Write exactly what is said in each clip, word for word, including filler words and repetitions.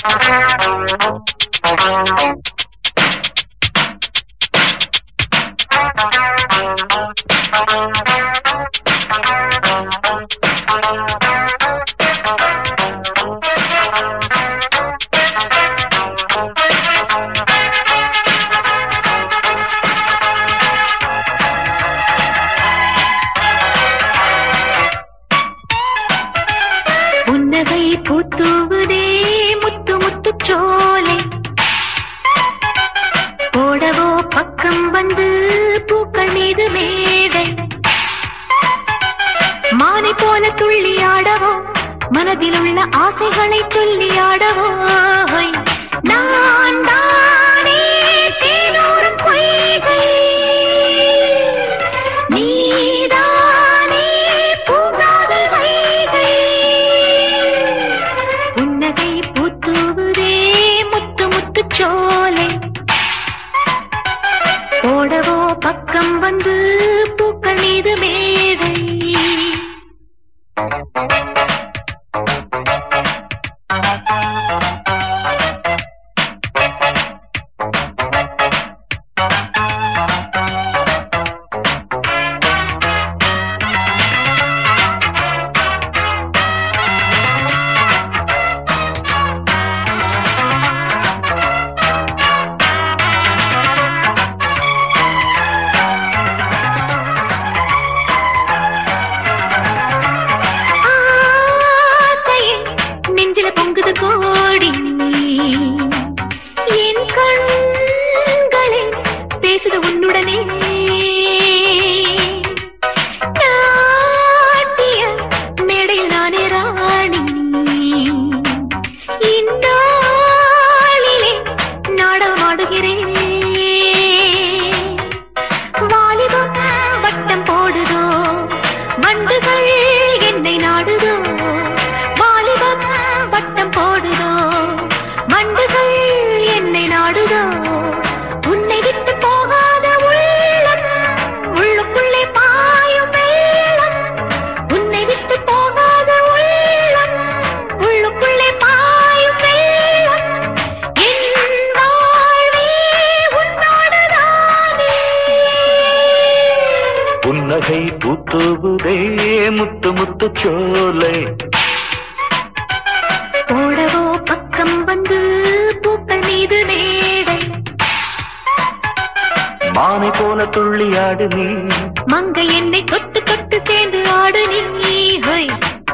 பூத்துவதே முத்து முத்து சோலை போடவோ பக்கம் வந்து பூக்கள் மீது மேடை மானை போல துள்ளி ஆடவோ மனதில் உள்ள ஆசைகளை சொல்லி ஆடவோ நான் தானே தேனூரும் பொய்கை நீதானே பூங்காதல் வைகை புன்னகை பூத்துவதே முத்து முத்து சோலை போடவோ பக்கம் வந்து பூக்கள் மீது மேடை புன்னகை பூத்துவதே முத்து முத்து சோலை போடவோ பக்கம் வந்து பூக்கள் மீது மேடை மானை போல துள்ளி ஆடு நீ மங்கை என்னை தொட்டு தொட்டு சேர்ந்து ஆடு நீ ஹொய்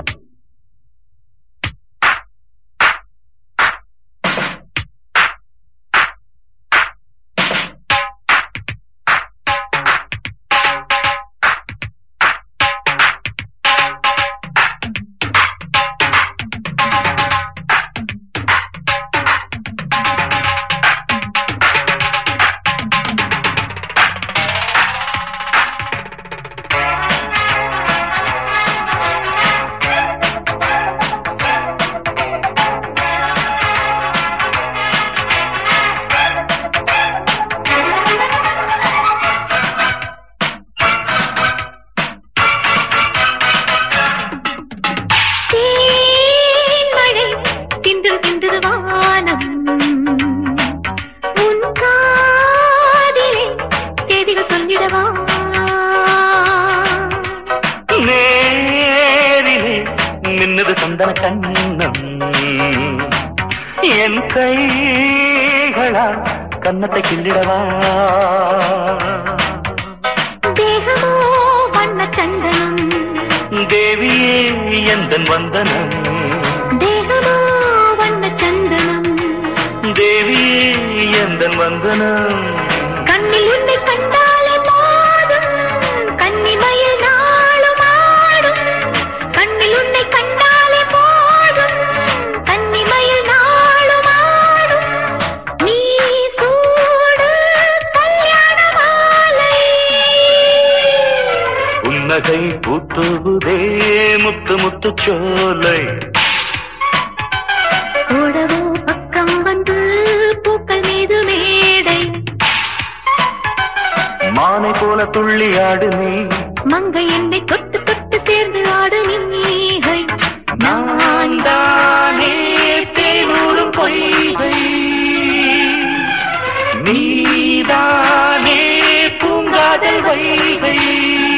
நேரிலே நின்னது சந்தன கண்ணம் என் கைகளால் கன்னத்தை கிள்ளிடவா தேகமோ வண்ண சந்தனம் தேவியே எந்தன் வந்தனம் தேகமோ வண்ண சந்தனம் தேவியே எந்தன் வந்தனம் கண்ணில் உன்னை கண்டாலே போதும் கன்னிமயில் நாளும் ஆடும் கண்ணில் உன்னை கண்டாலே போதும் கன்னிமயில் நாளும் ஆடும் நீ சூடு கல்யாண மாலை புன்னகை பூத்துவதே முத்து முத்து சோலை போடவோ பக்கம் வந்து பூக்கள் மீது மேடை மானை போல துள்ளி ஆடு நீ மங்கை என்னை தொட்டு தொட்டு சேர்ந்து ஆடு நீ நான் தானே தேனூரும் பொய் வைகை